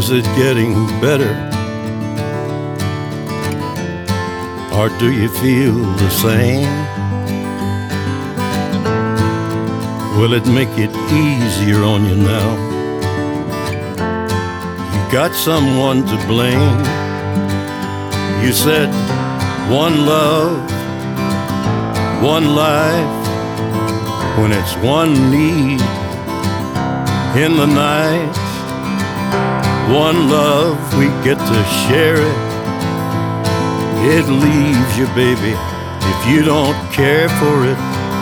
Is it getting better? Or do you feel the same? Will it make it easier on you now? You got someone to blame. You said one love, one life, when it's one need in the night. One love, we get to share it. It leaves you, baby, if you don't care for it.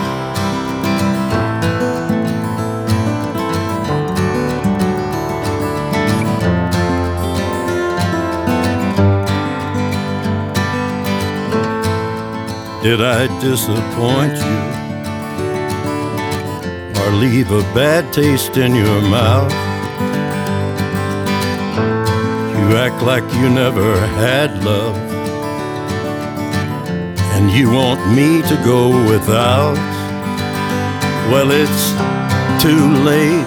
Did I disappoint you or leave a bad taste in your mouth? You act like you never had love, and you want me to go without. Well, it's too late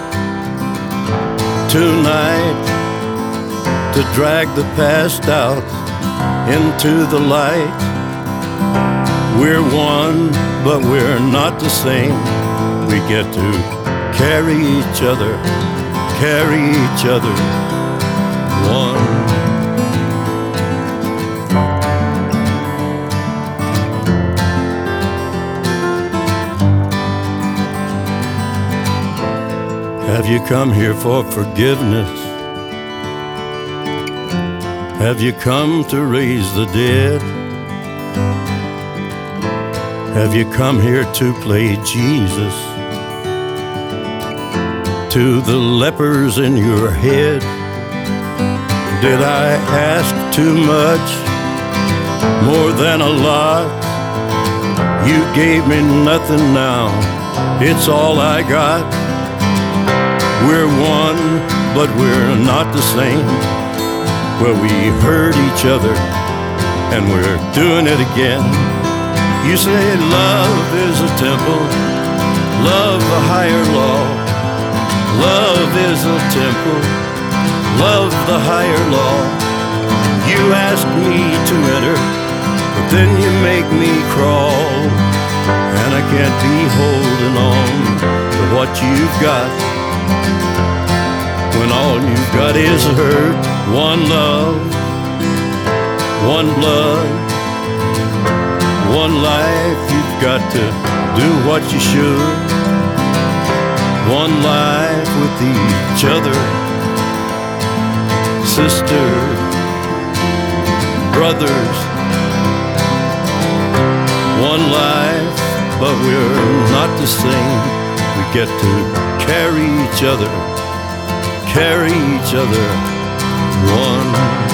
tonight to drag the past out into the light. We're one, but we're not the same. We get to carry each other, carry each other, one. Have you come here for forgiveness? Have you come to raise the dead? Have you come here to play Jesus to the lepers in your head? Did I ask too much, more than a lot? You gave me nothing now, it's all I got. We're one, but we're not the same. Well, we hurt each other, and we're doing it again. You say love is a temple, love a higher law. Love is a temple, love the higher law. You ask me to enter, but then you make me crawl. And I can't be holding on to what you've got, when all you've got is hurt. One love, one blood, one life. You've got to do what you should. One life with each other, sisters, brothers. One life, but we're not the same. We get to carry each other, carry each other, one.